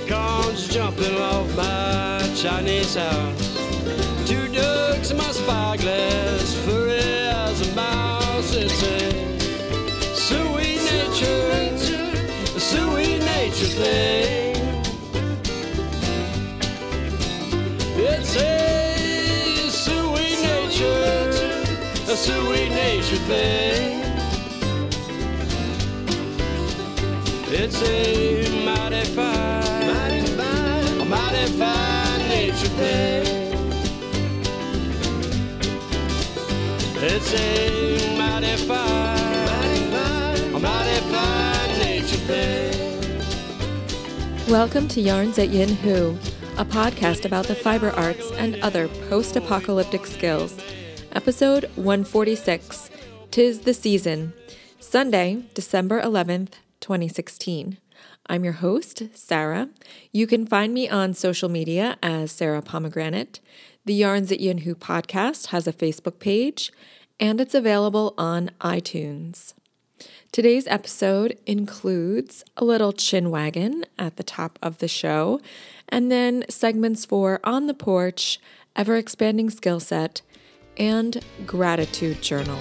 Acorns jumping off my Chinese house. Two ducks in my spyglass, furry as a mouse. It's a sweet nature thing. It's a sweet nature thing. It's a mighty fine nature thing. It's a mighty fine nature thing. Welcome to Yarns at Yin Hu, a podcast about the fiber arts and other post-apocalyptic skills. Episode 146, 'Tis the Season, Sunday, December 11th, 2016. I'm your host, Sarah. You can find me on social media as Sarah Pomegranate. The Yarns at Yin Hu podcast has a Facebook page, and it's available on iTunes. Today's episode includes a little chin wagon at the top of the show, and then segments for On the Porch, Ever-Expanding Skill Set, and Gratitude Journal.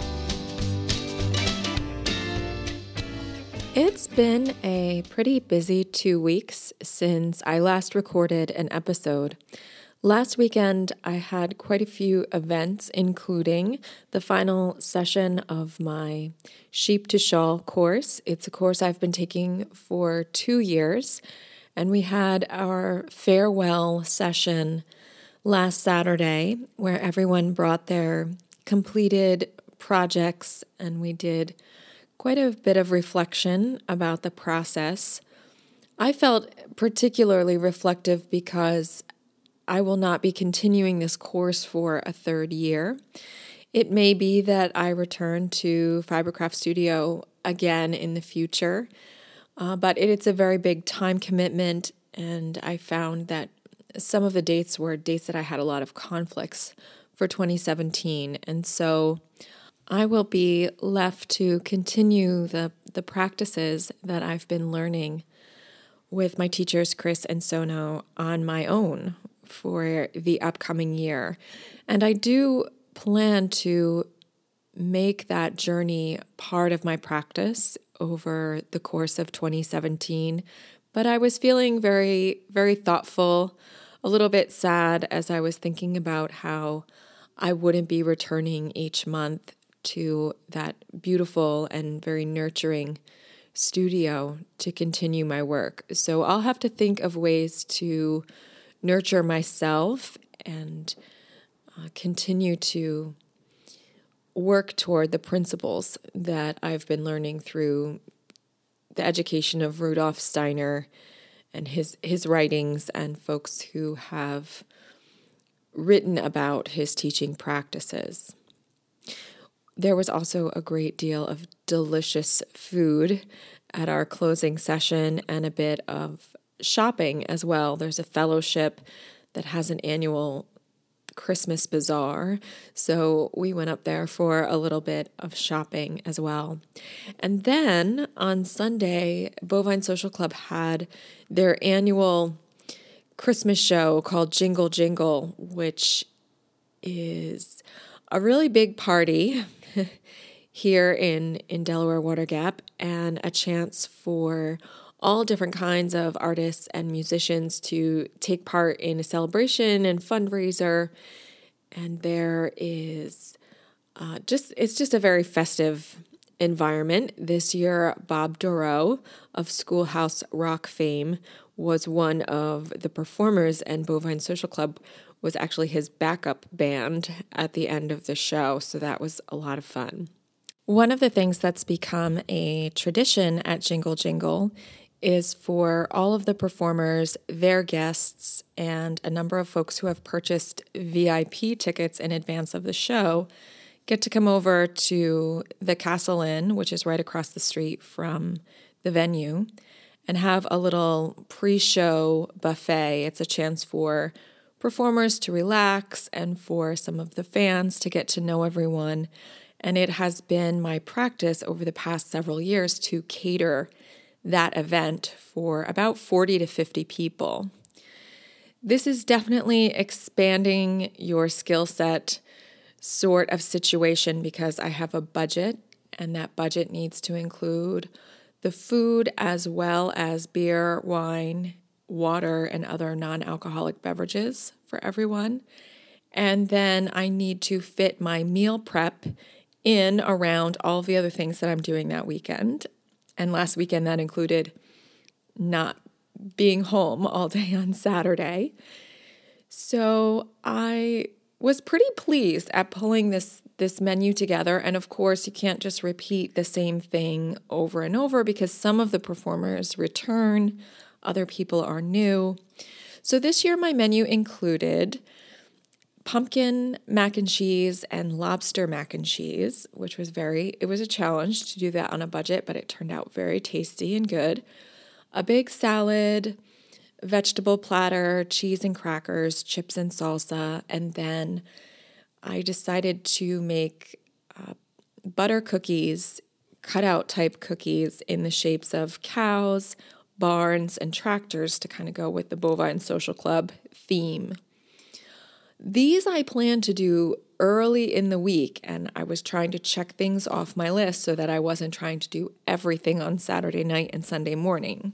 It's been a pretty busy 2 weeks since I last recorded an episode. Last weekend, I had quite a few events, including the final session of my Sheep to Shawl course. It's a course I've been taking for 2 years, and we had our farewell session last Saturday, where everyone brought their completed projects, and we did quite a bit of reflection about the process. I felt particularly reflective because I will not be continuing this course for a third year. It may be that I return to Fibercraft Studio again in the future, but it's a very big time commitment, and I found that some of the dates were dates that I had a lot of conflicts for 2017, and so I will be left to continue the practices that I've been learning with my teachers, Chris and Sono, on my own for the upcoming year. And I do plan to make that journey part of my practice over the course of 2017. But I was feeling very, very thoughtful, a little bit sad as I was thinking about how I wouldn't be returning each month to that beautiful and very nurturing studio to continue my work. So I'll have to think of ways to nurture myself and continue to work toward the principles that I've been learning through the education of Rudolf Steiner and his writings and folks who have written about his teaching practices. There was also a great deal of delicious food at our closing session and a bit of shopping as well. There's a fellowship that has an annual Christmas bazaar, so we went up there for a little bit of shopping as well. And then on Sunday, Bovine Social Club had their annual Christmas show called Jingle Jingle, which is a really big party here in Delaware Water Gap, and a chance for all different kinds of artists and musicians to take part in a celebration and fundraiser. And there is it's just a very festive environment. This year, Bob Dorough of Schoolhouse Rock fame was one of the performers, and Bovine Social Club was actually his backup band at the end of the show, so that was a lot of fun. One of the things that's become a tradition at Jingle Jingle is for all of the performers, their guests, and a number of folks who have purchased VIP tickets in advance of the show get to come over to the Castle Inn, which is right across the street from the venue, and have a little pre-show buffet. It's a chance for performers to relax and for some of the fans to get to know everyone. And it has been my practice over the past several years to cater that event for about 40 to 50 people. This is definitely expanding your skill set sort of situation because I have a budget, and that budget needs to include the food as well as beer, wine, water, and other non-alcoholic beverages for everyone. And then I need to fit my meal prep in around all the other things that I'm doing that weekend. And last weekend that included not being home all day on Saturday. So I was pretty pleased at pulling this menu together. And of course, you can't just repeat the same thing over and over because some of the performers return, other people are new. So this year my menu included pumpkin mac and cheese and lobster mac and cheese, which was it was a challenge to do that on a budget, but it turned out very tasty and good. A big salad, vegetable platter, cheese and crackers, chips and salsa, and then I decided to make butter cookies, cutout type cookies in the shapes of cows, barns, and tractors to kind of go with the Bovine Social Club theme. These I planned to do early in the week, and I was trying to check things off my list so that I wasn't trying to do everything on Saturday night and Sunday morning.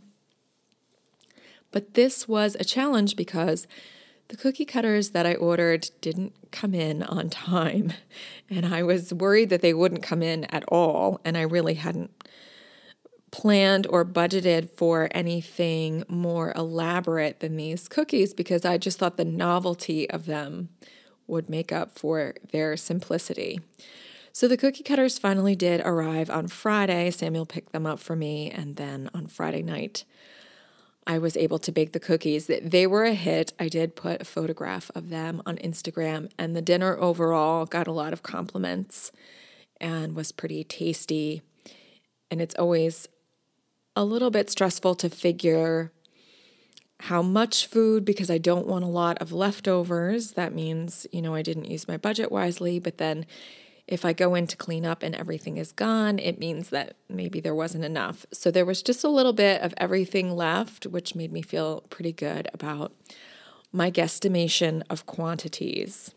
But this was a challenge because the cookie cutters that I ordered didn't come in on time, and I was worried that they wouldn't come in at all, and I really hadn't planned or budgeted for anything more elaborate than these cookies because I just thought the novelty of them would make up for their simplicity. So the cookie cutters finally did arrive on Friday. Samuel picked them up for me, and then on Friday night, I was able to bake the cookies. They were a hit. I did put a photograph of them on Instagram, and the dinner overall got a lot of compliments and was pretty tasty. And it's always a little bit stressful to figure how much food because I don't want a lot of leftovers. That means, I didn't use my budget wisely, but then if I go in to clean up and everything is gone, it means that maybe there wasn't enough. So there was just a little bit of everything left, which made me feel pretty good about my guesstimation of quantities.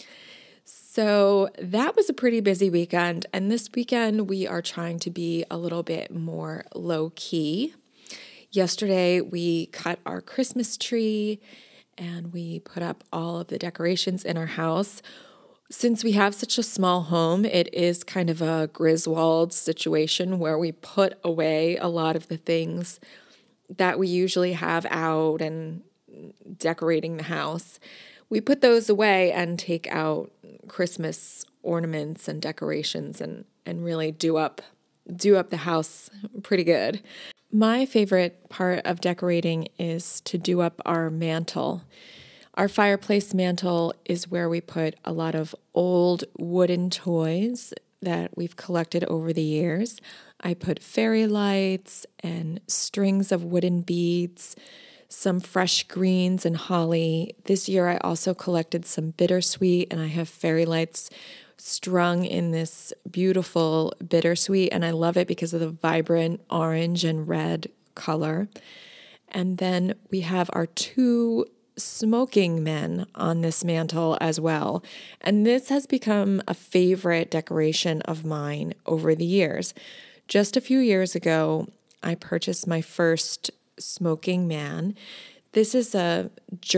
So that was a pretty busy weekend, and this weekend we are trying to be a little bit more low-key. Yesterday we cut our Christmas tree and we put up all of the decorations in our house. Since we have such a small home, it is kind of a Griswold situation where we put away a lot of the things that we usually have out and decorating the house. We put those away and take out Christmas ornaments and decorations and really do up the house pretty good. My favorite part of decorating is to do up our mantle. Our fireplace mantle is where we put a lot of old wooden toys that we've collected over the years. I put fairy lights and strings of wooden beads, some fresh greens and holly. This year I also collected some bittersweet, and I have fairy lights strung in this beautiful bittersweet, and I love it because of the vibrant orange and red color. And then we have our 2 smoking men on this mantle as well. And this has become a favorite decoration of mine over the years. Just a few years ago, I purchased my first smoking man. This is a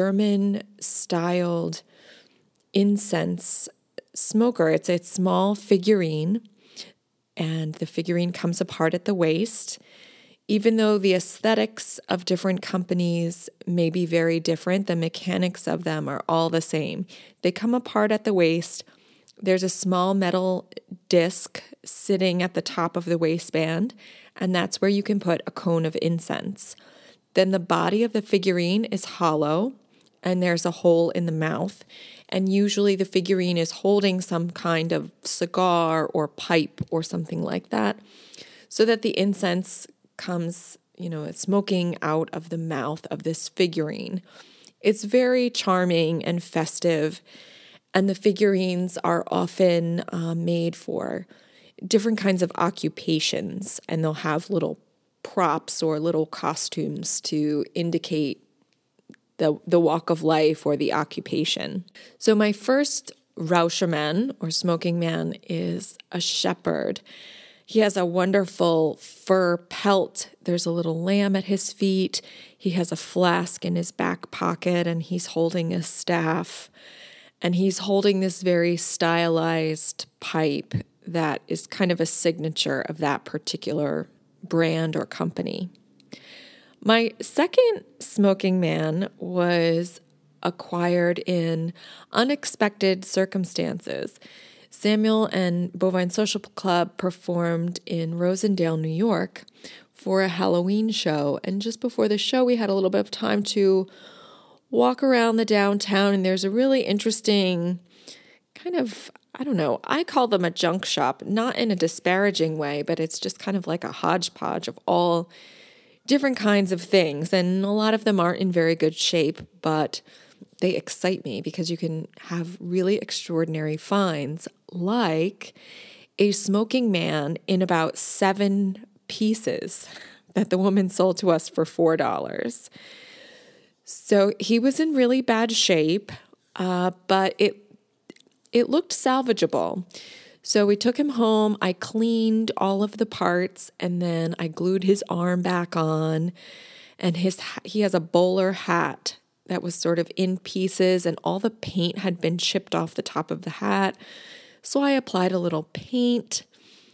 German-styled incense smoker. It's a small figurine, and the figurine comes apart at the waist. Even though the aesthetics of different companies may be very different, the mechanics of them are all the same. They come apart at the waist. There's a small metal disc sitting at the top of the waistband, and that's where you can put a cone of incense. Then the body of the figurine is hollow, and there's a hole in the mouth. And usually the figurine is holding some kind of cigar or pipe or something like that, so that the incense comes, smoking out of the mouth of this figurine. It's very charming and festive, and the figurines are often made for different kinds of occupations, and they'll have little props or little costumes to indicate the walk of life or the occupation. So my first Rauchermann or smoking man is a shepherd. He has a wonderful fur pelt. There's a little lamb at his feet. He has a flask in his back pocket, and he's holding a staff. And he's holding this very stylized pipe that is kind of a signature of that particular brand or company. My second smoking man was acquired in unexpected circumstances. Samuel and Bovine Social Club performed in Rosendale, New York for a Halloween show. And just before the show, we had a little bit of time to walk around the downtown, and there's a really interesting kind of, I don't know, I call them a junk shop, not in a disparaging way, but it's just kind of like a hodgepodge of all different kinds of things. And a lot of them aren't in very good shape, but they excite me because you can have really extraordinary finds, like a smoking man in about 7 pieces that the woman sold to us for $4. So he was in really bad shape, but it looked salvageable. So we took him home. I cleaned all of the parts, and then I glued his arm back on. And he has a bowler hat that was sort of in pieces, and all the paint had been chipped off the top of the hat. So I applied a little paint,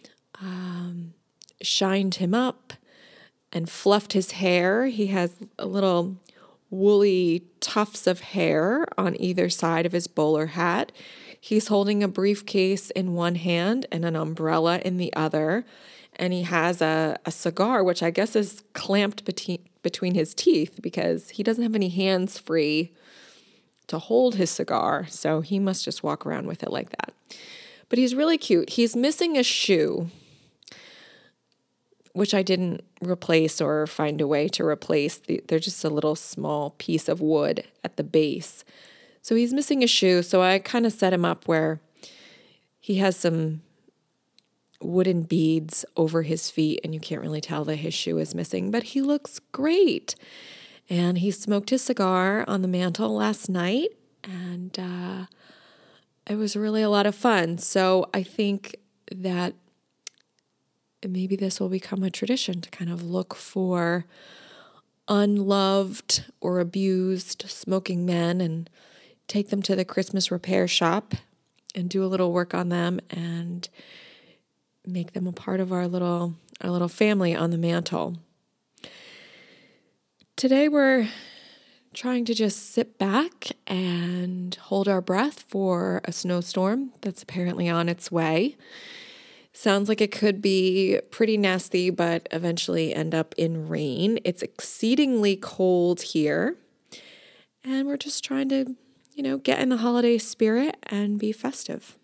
shined him up, and fluffed his hair. He has a little woolly tufts of hair on either side of his bowler hat. He's holding a briefcase in one hand and an umbrella in the other. And he has a cigar, which I guess is clamped between his teeth because he doesn't have any hands free to hold his cigar. So he must just walk around with it like that. But he's really cute. He's missing a shoe, which I didn't replace or find a way to replace. They're just a little small piece of wood at the base. So he's missing a shoe. So I kind of set him up where he has some wooden beads over his feet, and you can't really tell that his shoe is missing, but he looks great. And he smoked his cigar on the mantle last night, and it was really a lot of fun. So I think that maybe this will become a tradition to kind of look for unloved or abused smoking men and take them to the Christmas repair shop and do a little work on them and make them a part of our little family on the mantle. Today we're trying to just sit back and hold our breath for a snowstorm that's apparently on its way. Sounds like it could be pretty nasty, but eventually end up in rain. It's exceedingly cold here, and we're just trying to, get in the holiday spirit and be festive.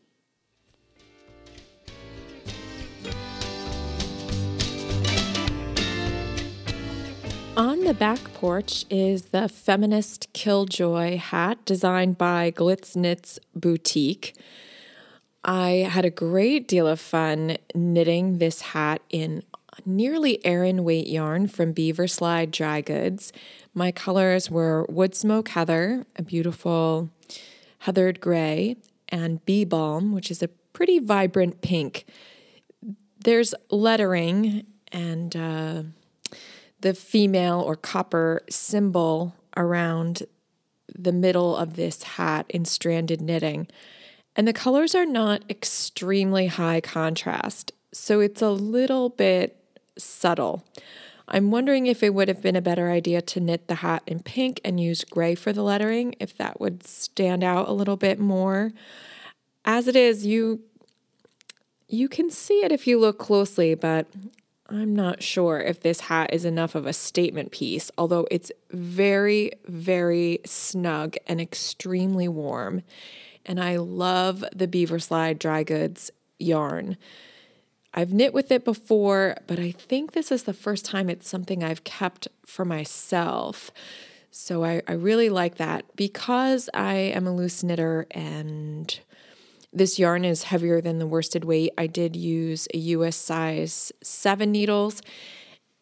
On the back porch is the feminist Killjoy hat designed by Glitz Knits Boutique. I had a great deal of fun knitting this hat in nearly Aran weight yarn from Beaver Slide Dry Goods. My colors were Wood Smoke Heather, a beautiful heathered gray, and Bee Balm, which is a pretty vibrant pink. There's lettering and the female or copper symbol around the middle of this hat in stranded knitting. And the colors are not extremely high contrast, so it's a little bit subtle. I'm wondering if it would have been a better idea to knit the hat in pink and use gray for the lettering, if that would stand out a little bit more. As it is, you can see it if you look closely, but I'm not sure if this hat is enough of a statement piece, although it's very, very snug and extremely warm. And I love the Beaver Slide Dry Goods yarn. I've knit with it before, but I think this is the first time it's something I've kept for myself. So I really like that. Because I am a loose knitter and this yarn is heavier than the worsted weight, I did use a US size 7 needles.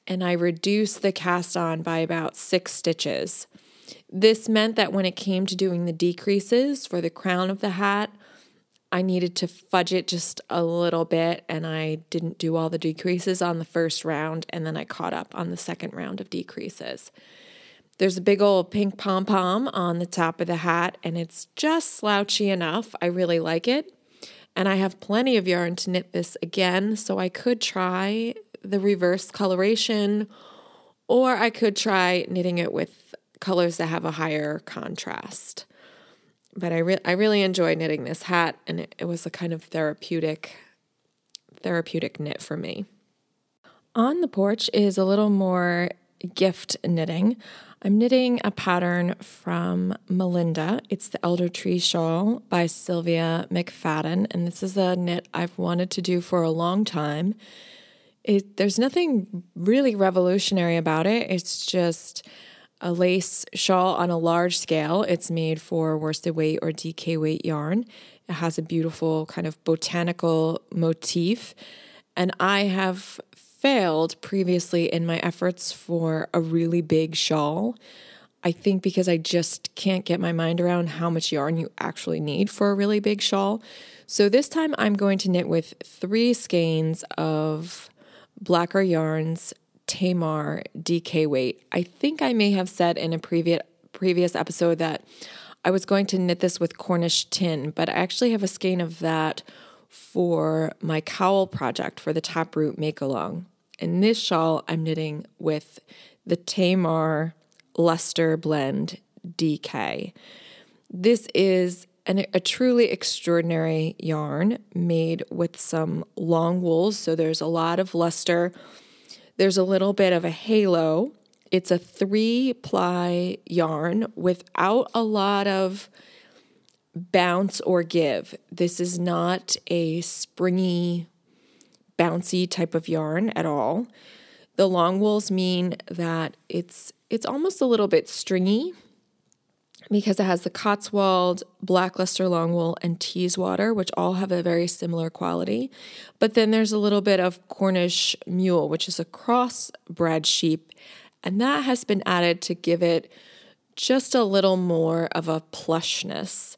and I reduced the cast on by about 6 stitches. This meant that when it came to doing the decreases for the crown of the hat, I needed to fudge it just a little bit, and I didn't do all the decreases on the first round, and then I caught up on the second round of decreases. There's a big old pink pom-pom on the top of the hat, and it's just slouchy enough. I really like it, and I have plenty of yarn to knit this again, so I could try the reverse coloration, or I could try knitting it with colors that have a higher contrast. But I really enjoyed knitting this hat, and it was a kind of therapeutic knit for me. On the porch is a little more gift knitting. I'm knitting a pattern from Melinda. It's the Elder Tree Shawl by Sylvia McFadden, and this is a knit I've wanted to do for a long time. There's nothing really revolutionary about it. It's just a lace shawl on a large scale. It's made for worsted weight or DK weight yarn. It has a beautiful kind of botanical motif. And I have failed previously in my efforts for a really big shawl. I think because I just can't get my mind around how much yarn you actually need for a really big shawl. So this time I'm going to knit with 3 skeins of Blacker Yarns Tamar DK weight. I think I may have said in a previous episode that I was going to knit this with Cornish tin, but I actually have a skein of that for my cowl project for the Taproot Make-Along. And this shawl I'm knitting with the Tamar Luster Blend DK. This is a truly extraordinary yarn made with some long wools, so there's a lot of luster. There's a little bit of a halo. It's a 3-ply yarn without a lot of bounce or give. This is not a springy, bouncy type of yarn at all. The long wools mean that it's almost a little bit stringy because it has the Cotswold, Black Luster long wool, and Teeswater, which all have a very similar quality. But then there's a little bit of Cornish mule, which is a crossbred sheep, and that has been added to give it just a little more of a plushness.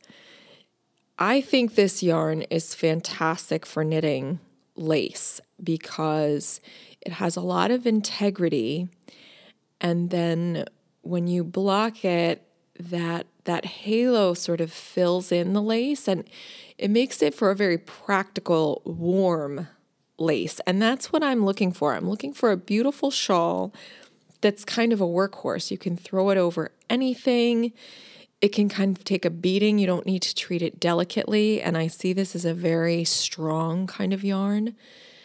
I think this yarn is fantastic for knitting lace because it has a lot of integrity, and then when you block it, that halo sort of fills in the lace, and it makes it for a very practical, warm lace. And that's what I'm looking for. I'm looking for a beautiful shawl that's kind of a workhorse. You can throw it over anything. It can kind of take a beating. You don't need to treat it delicately. And I see this as a very strong kind of yarn.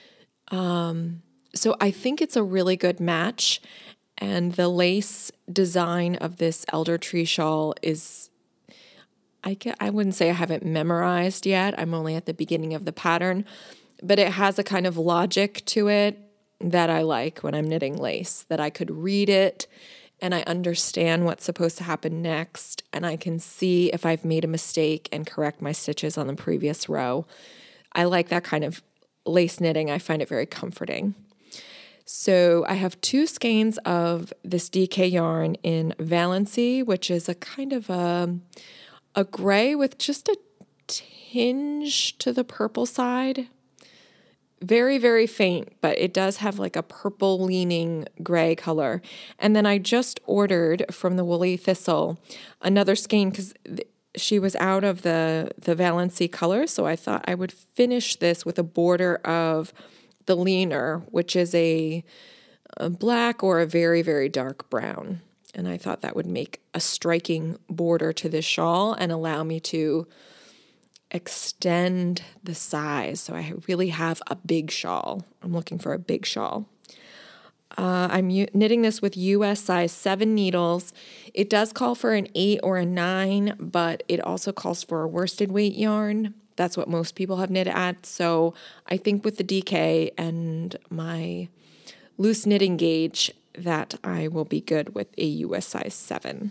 So I think it's a really good match. And the lace design of this Elder Tree shawl is, I wouldn't say I have it memorized yet. I'm only at the beginning of the pattern, but it has a kind of logic to it that I like when I'm knitting lace, that I could read it and I understand what's supposed to happen next, and I can see if I've made a mistake and correct my stitches on the previous row. I like that kind of lace knitting. I find it very comforting. So I have 2 skeins of this DK yarn in Valency, which is a kind of a gray with just a tinge to the purple side. Very, very faint, but it does have like a purple leaning gray color. And then I just ordered from the Woolly Thistle another skein because she was out of the Valency color. So I thought I would finish this with a border of the Leaner, which is a black or a very, very dark brown. And I thought that would make a striking border to this shawl and allow me to extend the size. So I really have a big shawl. I'm looking for a big shawl. I'm knitting this with US size 7 needles. It does call for an 8 or a 9, but it also calls for a worsted weight yarn. That's what most people have knit at. So I think with the DK and my loose knitting gauge that I will be good with a US size 7.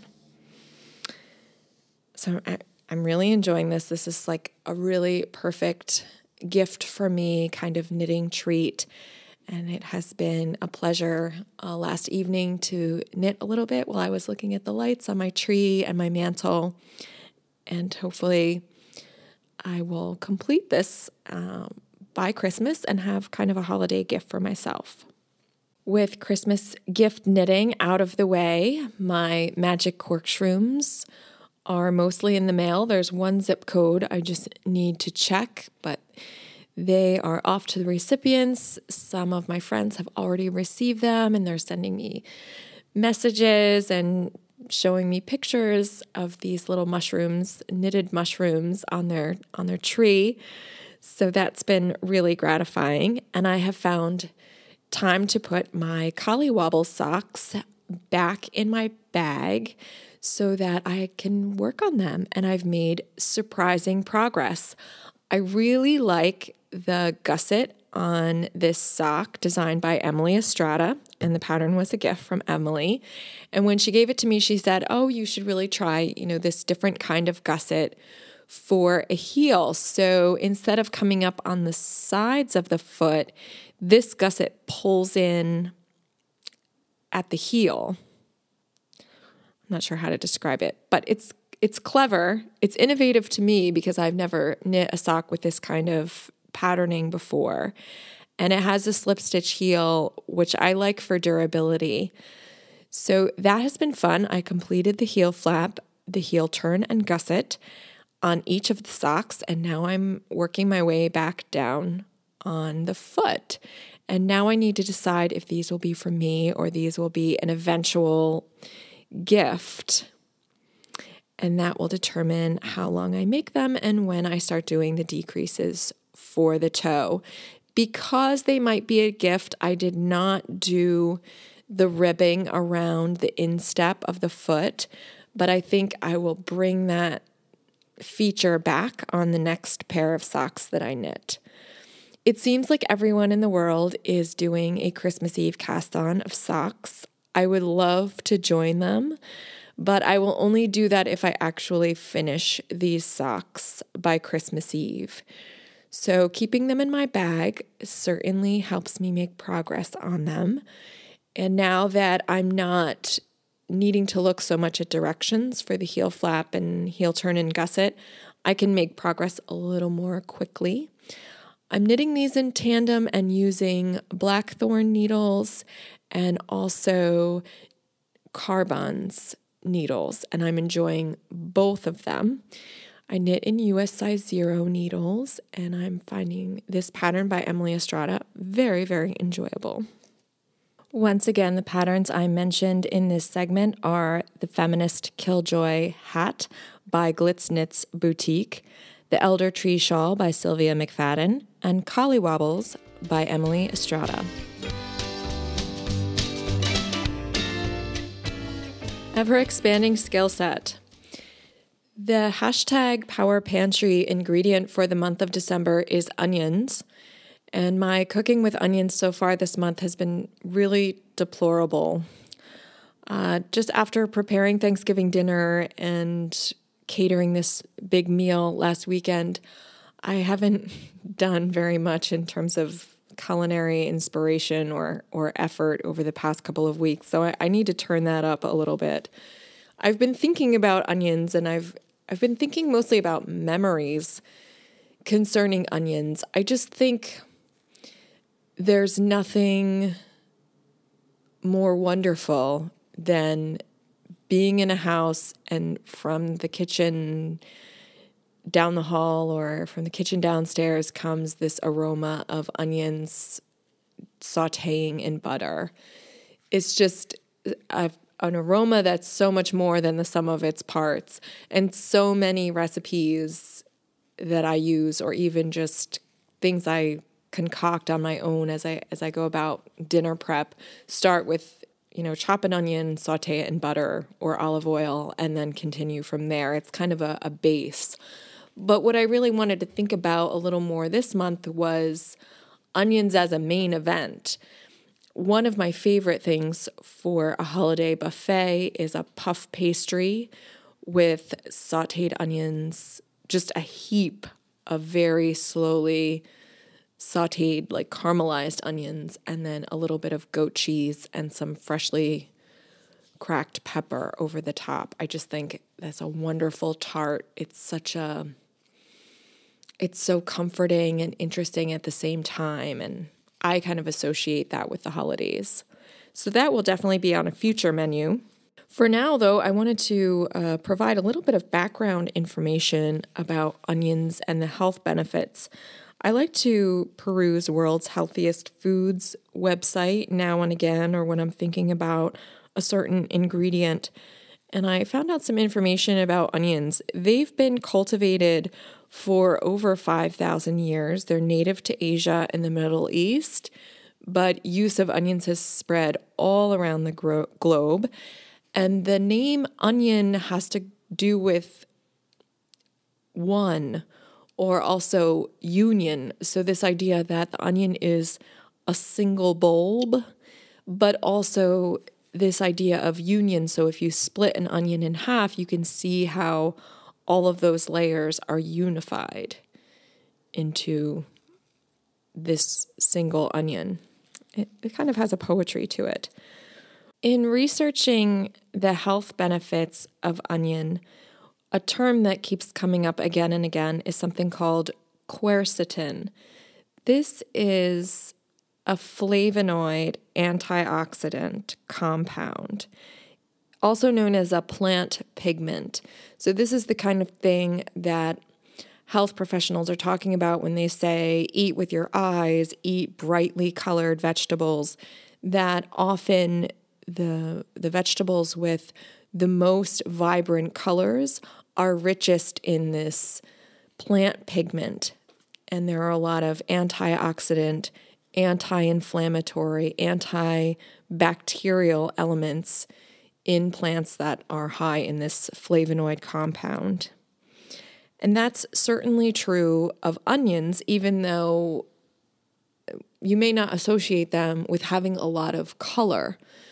So I'm really enjoying this. This is like a really perfect gift for me, kind of knitting treat. And it has been a pleasure last evening to knit a little bit while I was looking at the lights on my tree and my mantle. And hopefully I will complete this by Christmas and have kind of a holiday gift for myself. With Christmas gift knitting out of the way, my magic corkscrews are mostly in the mail. There's one zip code I just need to check, but they are off to the recipients. Some of my friends have already received them, and they're sending me messages and showing me pictures of these little mushrooms, knitted mushrooms on their tree. So that's been really gratifying. And I have found time to put my Collywobble socks back in my bag so that I can work on them. And I've made surprising progress. I really like the gusset on this sock designed by Emily Estrada, and the pattern was a gift from Emily. And when she gave it to me, she said, "Oh, you should really try, this different kind of gusset for a heel. So instead of coming up on the sides of the foot, this gusset pulls in at the heel." I'm not sure how to describe it, but it's clever. It's innovative to me because I've never knit a sock with this kind of patterning before. And it has a slip stitch heel, which I like for durability. So that has been fun. I completed the heel flap, the heel turn, and gusset on each of the socks, and now I'm working my way back down on the foot. And now I need to decide if these will be for me or these will be an eventual gift. And that will determine how long I make them and when I start doing the decreases for the toe. Because they might be a gift, I did not do the ribbing around the instep of the foot, but I think I will bring that feature back on the next pair of socks that I knit. It seems like everyone in the world is doing a Christmas Eve cast on of socks. I would love to join them, but I will only do that if I actually finish these socks by Christmas Eve. So keeping them in my bag certainly helps me make progress on them. And now that I'm not needing to look so much at directions for the heel flap and heel turn and gusset, I can make progress a little more quickly. I'm knitting these in tandem and using blackthorn needles and also Carbon's needles, and I'm enjoying both of them. I knit in US size 0 needles, and I'm finding this pattern by Emily Estrada very, very enjoyable. Once again, the patterns I mentioned in this segment are the Feminist Killjoy Hat by Glitz Knits Boutique, the Elder Tree Shawl by Sylvia McFadden, and Collywobbles by Emily Estrada. Ever-expanding skill set. The hashtag Power Pantry ingredient for the month of December is onions. And my cooking with onions so far this month has been really deplorable. Just after preparing Thanksgiving dinner and catering this big meal last weekend, I haven't done very much in terms of culinary inspiration or effort over the past couple of weeks. So I need to turn that up a little bit. I've been thinking about onions, and I've been thinking mostly about memories concerning onions. I just think there's nothing more wonderful than being in a house and from the kitchen down the hall or from the kitchen downstairs comes this aroma of onions sautéing in butter. It's just an aroma that's so much more than the sum of its parts. And so many recipes that I use, or even just things I concoct on my own as I go about dinner prep, start with, chop an onion, saute it in butter or olive oil, and then continue from there. It's kind of a base. But what I really wanted to think about a little more this month was onions as a main event. One of my favorite things for a holiday buffet is a puff pastry with sauteed onions, just a heap of very slowly sauteed, like caramelized onions, and then a little bit of goat cheese and some freshly cracked pepper over the top. I just think that's a wonderful tart. It's so comforting and interesting at the same time, and I kind of associate that with the holidays. So that will definitely be on a future menu. For now, though, I wanted to provide a little bit of background information about onions and the health benefits. I like to peruse World's Healthiest Foods website now and again, or when I'm thinking about a certain ingredient, and I found out some information about onions. They've been cultivated for over 5,000 years. They're native to Asia and the Middle East, but use of onions has spread all around the globe. And the name onion has to do with one, or also union. So this idea that the onion is a single bulb, but also this idea of union. So if you split an onion in half, you can see how all of those layers are unified into this single onion. It kind of has a poetry to it. In researching the health benefits of onion, a term that keeps coming up again and again is something called quercetin. This is a flavonoid antioxidant compound, also known as a plant pigment. So this is the kind of thing that health professionals are talking about when they say, eat with your eyes, eat brightly colored vegetables, that often the vegetables with the most vibrant colors are richest in this plant pigment. And there are a lot of antioxidant, anti-inflammatory, antibacterial elements in plants that are high in this flavonoid compound. And that's certainly true of onions, even though you may not associate them with having a lot of color.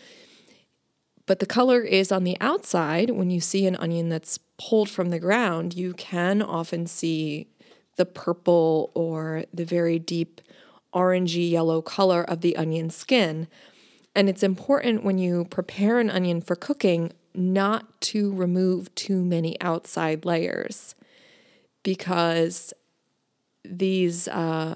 But the color is on the outside. When you see an onion that's pulled from the ground, you can often see the purple or the very deep orangey yellow color of the onion skin. And it's important when you prepare an onion for cooking not to remove too many outside layers, because these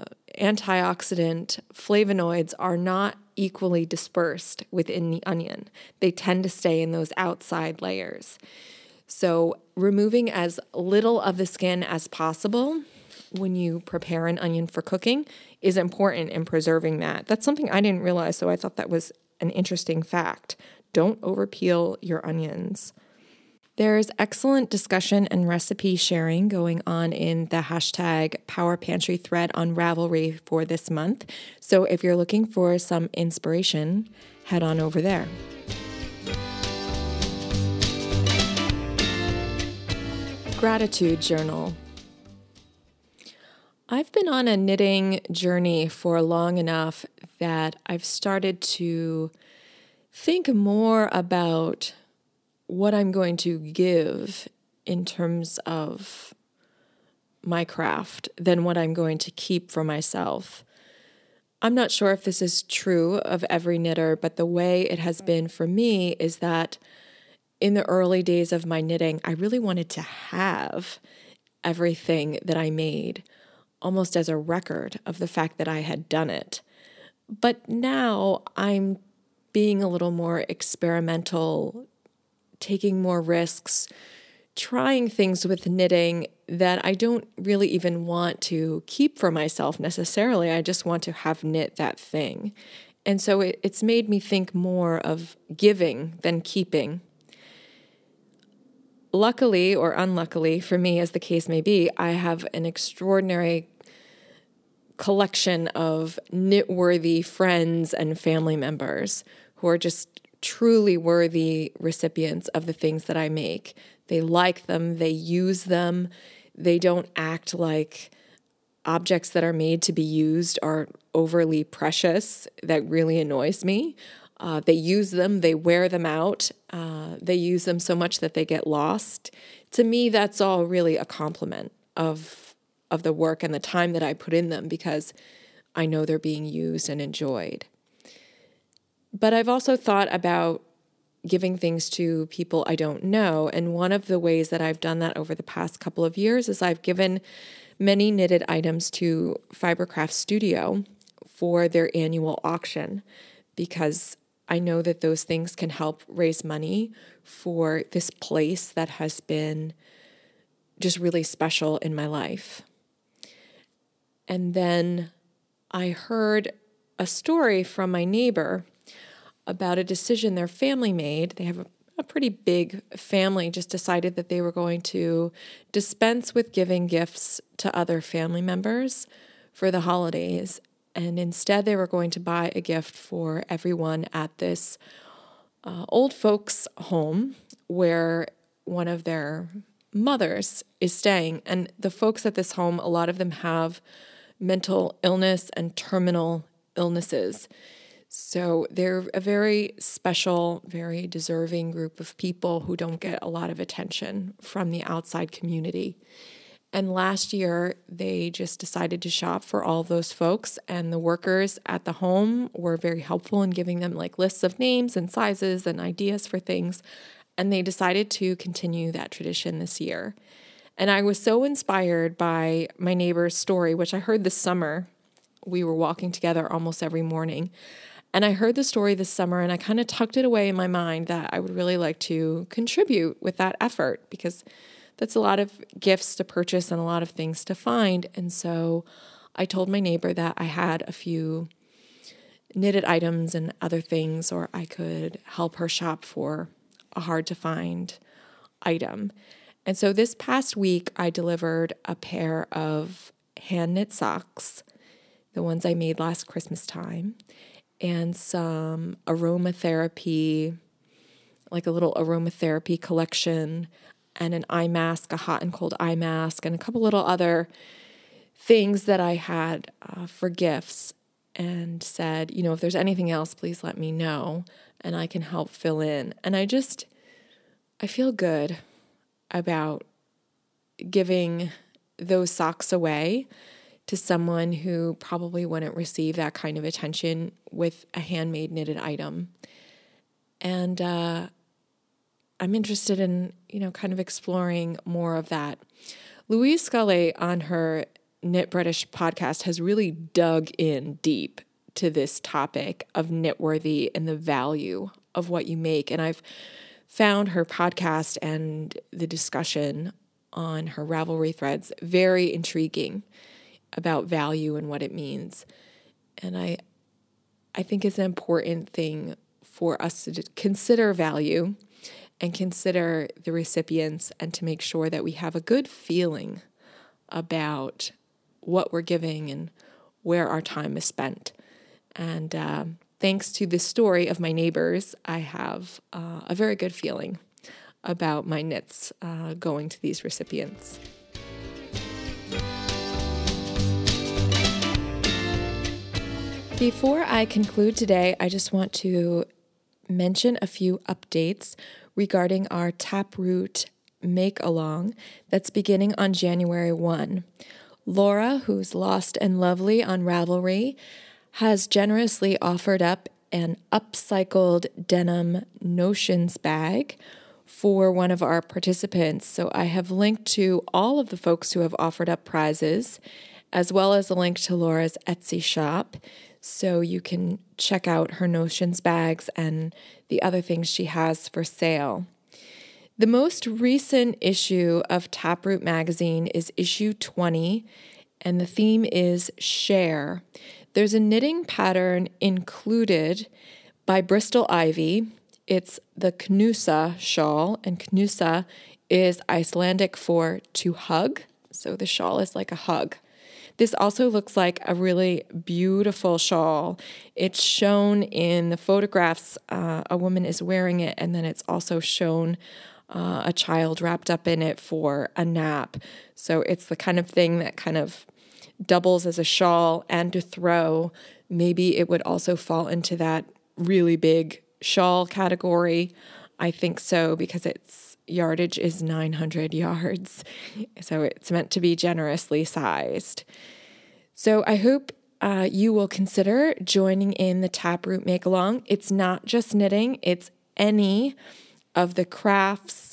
antioxidant flavonoids are not equally dispersed within the onion. They tend to stay in those outside layers. So removing as little of the skin as possible when you prepare an onion for cooking is important in preserving that. That's something I didn't realize, so I thought that was an interesting fact. Don't overpeel your onions. There's excellent discussion and recipe sharing going on in the hashtag Power Pantry thread on Ravelry for this month. So if you're looking for some inspiration, head on over there. Gratitude journal. I've been on a knitting journey for long enough that I've started to think more about what I'm going to give in terms of my craft than what I'm going to keep for myself. I'm not sure if this is true of every knitter, but the way it has been for me is that in the early days of my knitting, I really wanted to have everything that I made, almost as a record of the fact that I had done it. But now I'm being a little more experimental, taking more risks, trying things with knitting that I don't really even want to keep for myself necessarily. I just want to have knit that thing. And so it's made me think more of giving than keeping. Luckily or unluckily for me, as the case may be, I have an extraordinary collection of knit-worthy friends and family members who are just truly worthy recipients of the things that I make. They like them, they use them, they don't act like objects that are made to be used are overly precious. That really annoys me. They use them, they wear them out, they use them so much that they get lost. To me, that's all really a compliment of the work and the time that I put in them, because I know they're being used and enjoyed. But I've also thought about giving things to people I don't know. And one of the ways that I've done that over the past couple of years is I've given many knitted items to Fibercraft Studio for their annual auction, because I know that those things can help raise money for this place that has been just really special in my life. And then I heard a story from my neighbor about a decision their family made. They have a pretty big family, just decided that they were going to dispense with giving gifts to other family members for the holidays. And instead, they were going to buy a gift for everyone at this old folks' home where one of their mothers is staying. And the folks at this home, a lot of them have mental illness and terminal illnesses. So they're a very special, very deserving group of people who don't get a lot of attention from the outside community. And last year, they just decided to shop for all those folks, and the workers at the home were very helpful in giving them like lists of names and sizes and ideas for things. And they decided to continue that tradition this year. And I was so inspired by my neighbor's story, which I heard this summer. We were walking together almost every morning. And I heard the story this summer, and I kind of tucked it away in my mind that I would really like to contribute with that effort, because that's a lot of gifts to purchase and a lot of things to find. And so I told my neighbor that I had a few knitted items and other things, or I could help her shop for a hard-to-find item. And so this past week, I delivered a pair of hand-knit socks, the ones I made last Christmas time, and some aromatherapy, like a little aromatherapy collection, and an eye mask, a hot and cold eye mask, and a couple little other things that I had for gifts, and said, you know, if there's anything else, please let me know, and I can help fill in. And I feel good about giving those socks away to someone who probably wouldn't receive that kind of attention with a handmade knitted item. And I'm interested in, kind of exploring more of that. Louise Scully on her Knit British podcast has really dug in deep to this topic of knitworthy and the value of what you make. And I've found her podcast and the discussion on her Ravelry threads very intriguing about value and what it means. And I think it's an important thing for us to consider value and consider the recipients, and to make sure that we have a good feeling about what we're giving and where our time is spent. And thanks to the story of my neighbors, I have a very good feeling about my knits going to these recipients. Before I conclude today, I just want to mention a few updates regarding our Taproot Make-Along that's beginning on January 1. Laura, who's Lost and Lovely on Ravelry, has generously offered up an upcycled denim notions bag for one of our participants. So I have linked to all of the folks who have offered up prizes, as well as a link to Laura's Etsy shop, so you can check out her notions bags and the other things she has for sale. The most recent issue of Taproot magazine is issue 20, and the theme is Share. There's a knitting pattern included by Bristol Ivy. It's the Knusa shawl, and Knusa is Icelandic for to hug, so the shawl is like a hug. This also looks like a really beautiful shawl. It's shown in the photographs, a woman is wearing it, and then it's also shown a child wrapped up in it for a nap. So it's the kind of thing that kind of doubles as a shawl and to throw. Maybe it would also fall into that really big shawl category. I think so, because its yardage is 900 yards. So it's meant to be generously sized. So I hope you will consider joining in the Taproot Make-Along. It's not just knitting, it's any of the crafts,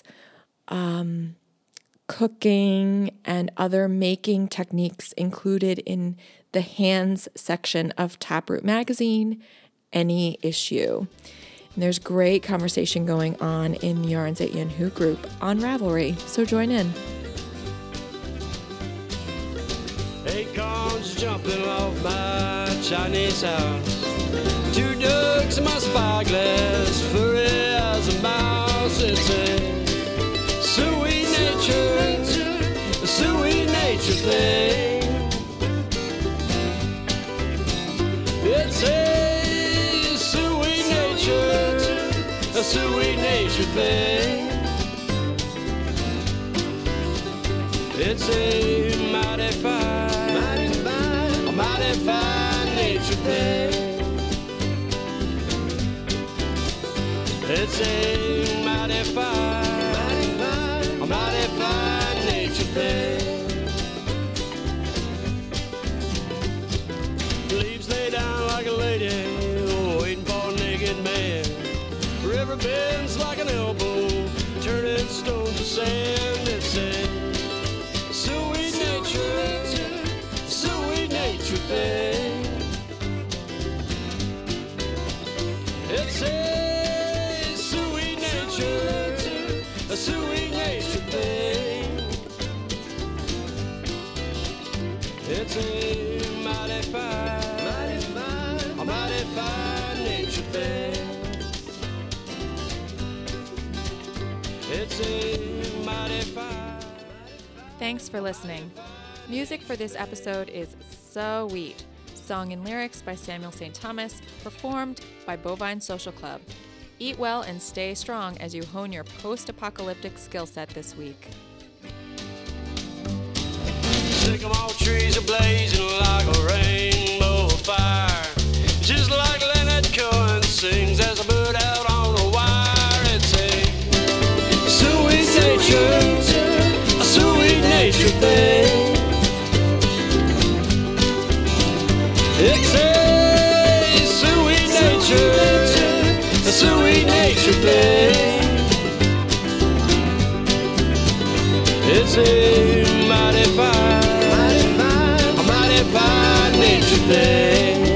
cooking, and other making techniques included in the hands section of Taproot Magazine, any issue. And there's great conversation going on in Yarns at Yanhu group on Ravelry, so join in. Acorns jumping off my Chinese house. 2 ducks in my spyglass, furry as a mouse. It's a sweet nature thing. It's a sweet nature thing. It's a mighty fine nature thing. It's a mighty fine nature thing. Leaves lay down like a lady, waiting for a naked man. River bends like an elbow, turning stones to sand. It's a sweet nature thing. It's a sweet nature thing. It's a mighty fine nature thing. It's a mighty fine. Thanks for listening. Music for this episode is So Wheat, song and lyrics by Samuel St. Thomas, performed by Bovine Social Club. Eat well and stay strong as you hone your post-apocalyptic skill set this week. Sycamore trees are blazing like a rainbow of fire. Just like Leonard Cohen sings as a bird out on the wire. It's a sweet nature thing. It's a sweet nature thing. It's a mighty fine nature thing.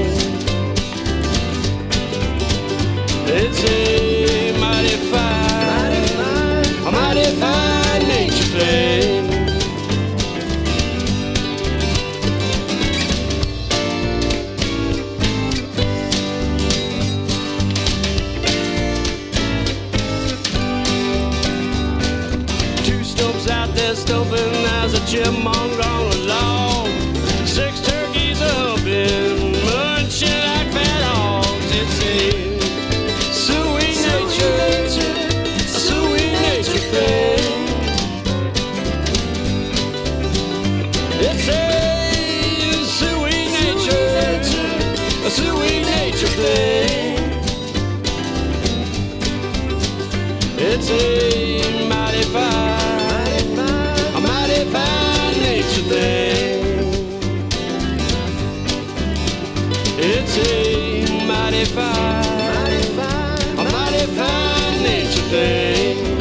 It's a mighty fine nature thing. Stumping as a chipmunk on a log. 6 turkeys up and munching like fat hogs. It's a sweet nature thing. It's a sweet nature thing. It's a mighty fine nature thing. It's a mighty fine nature thing.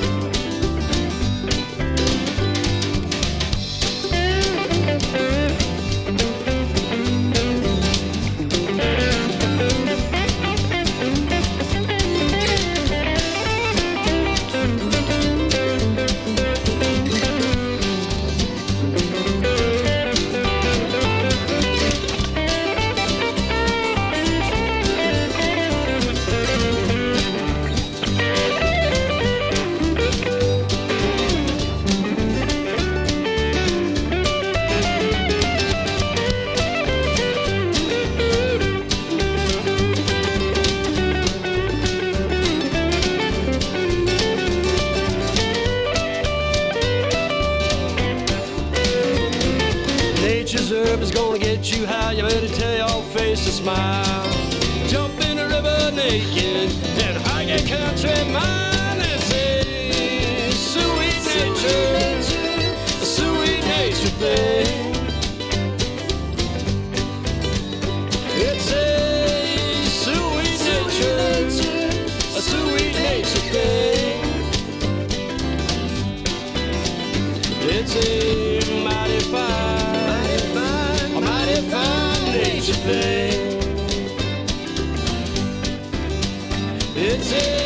Herb is gonna get you high. You better tell your face to smile. Jump in the river naked and hike a country mile. It's a sweet nature thing. thing. It's